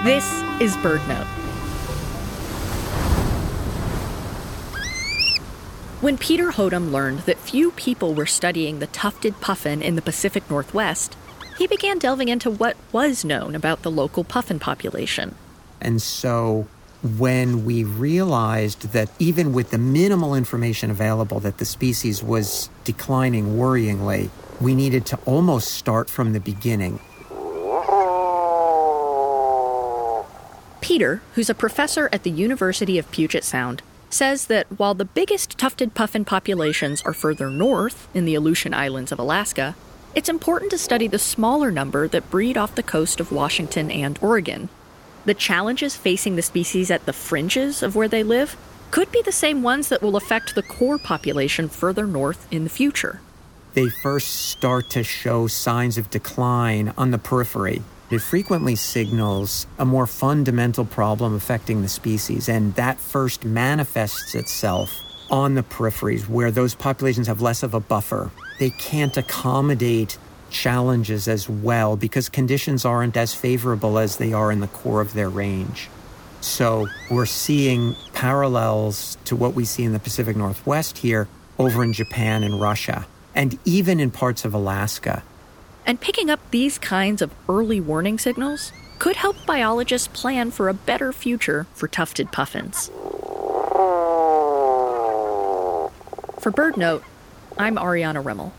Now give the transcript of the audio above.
This is BirdNote. When Peter Hodum learned that few people were studying the tufted puffin in the Pacific Northwest, he began delving into what was known about the local puffin population. And so when we realized that even with the minimal information available that the species was declining worryingly, we needed to almost start from the beginning. Peter, who's a professor at the University of Puget Sound, says that while the biggest tufted puffin populations are further north in the Aleutian Islands of Alaska, it's important to study the smaller number that breed off the coast of Washington and Oregon. The challenges facing the species at the fringes of where they live could be the same ones that will affect the core population further north in the future. They first start to show signs of decline on the periphery. It frequently signals a more fundamental problem affecting the species, and that first manifests itself on the peripheries where those populations have less of a buffer. They can't accommodate challenges as well because conditions aren't as favorable as they are in the core of their range. So we're seeing parallels to what we see in the Pacific Northwest here over in Japan and Russia, and even in parts of Alaska. And picking up these kinds of early warning signals could help biologists plan for a better future for tufted puffins. For BirdNote, I'm Ariana Rimmel.